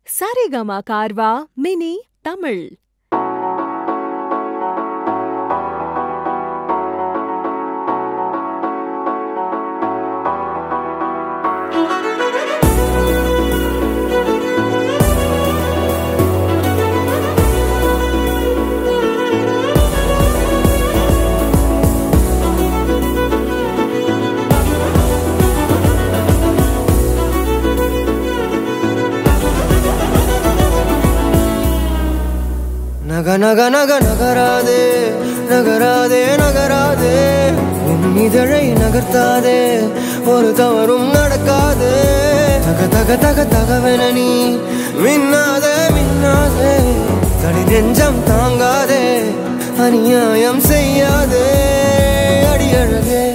Saregama Carvaan mini Tamil. நக நக நக நகராதே நகராதே நகராதே உன் இதழை நகர்த்தாதே ஒரு தவறும் நடக்காது. தக தக தக தகவென நீ மின்னாதே மின்னாதே தடி நெஞ்சம் தாங்காதே அநியாயம் செய்யாதே அடியழகே.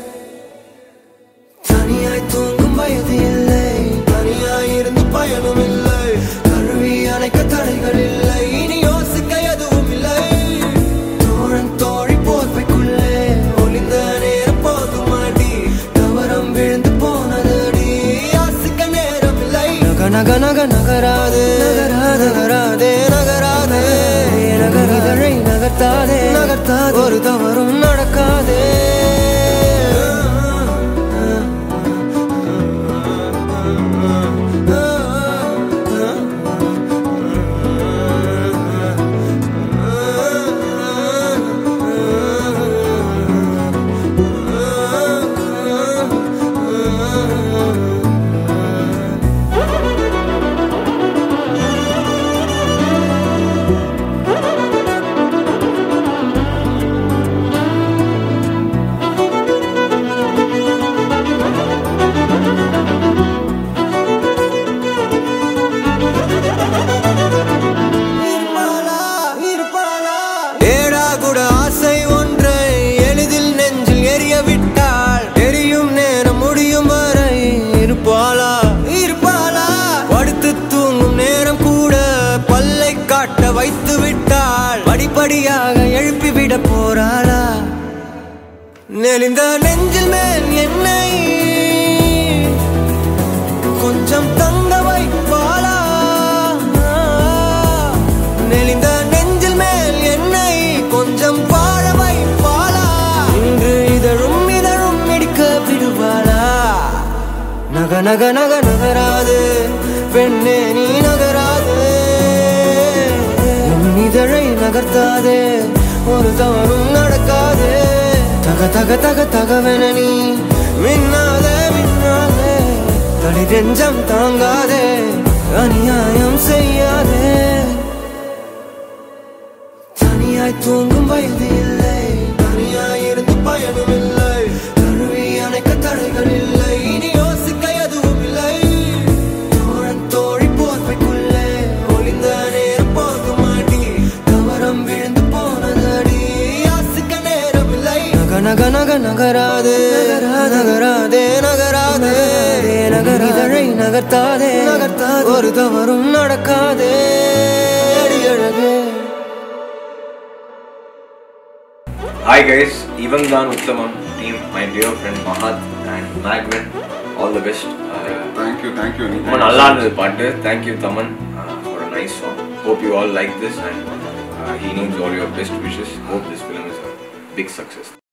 தனியாய் தூங்கும் வயது இல்லை, தனியாய் இருந்து பயனும் இல்லை, கருவி அணைக்க தடைகள் இல்லை, இனி யோசிக்க எதுவும் இல்லை. தோழன் தோழி போர்வைக்குள்ளே ஒளிந்த நேரம் போதும் அடி, தவறம் விழுந்து போனதடி, யாசிக்க நேரம் இல்லை. நக நக நக நகராதே நகராதே நகராதே நகர் இதழை நகர்த்தாதே நகர்த்தாதே ஒரு தவறும் நடக்காதே. வைத்து விட்டாள், படிப்படியாக எழுப்பிவிட போறாளா? நெளிந்த நெஞ்சில் மேல் என்னை கொஞ்சம் தங்க வைப்பாளா? நெளிந்த நெஞ்சில் மேல் என்னை கொஞ்சம் வாழ வைப்பாளா? இன்று இதழும் இதழும் இடிக்க விடுவாளா? நக நக நக நகராது பெண்ணே நீ நகராது, இதழை நகர்த்தாதே ஒரு தவறும் நடக்காதே. தக தக தக தகவென நீ மின்னாதே மின்னாதே தடி நெஞ்சம் தாங்காதே அநியாயம் செய்யாதே. தனியாய் தூங்கும் வயது இல்லை, தனியாய் இருந்து பயனும் இல்லை, கருவி அணைக்க தடைகள் இல்லை, இனி யோசிக்க எதுவும் இல்லை. தோழன் தோழி போர்வைக்குள்ளே ஒளிந்த நேரம் போதும் அடி, தவறம் விழுந்து போனதடி, யாசிக்க நேரம் இல்லை. நக நக நக நகராதே நகராதே நகராதே நகர் இதழை நகர்த்தாதே நகர்த்தாதே ஒரு தவறும் நடக்காதே அடியழகே. Hi guys, இவன் தான் உத்தமம் team, my dear friend Mahat and Magvin, all the best. Thank you. ரொம்ப நல்லா இருந்தது பாட்டு. Thank you Taman for a nice song. Hope you all like this and he needs all your best wishes. Hope this film is a big success.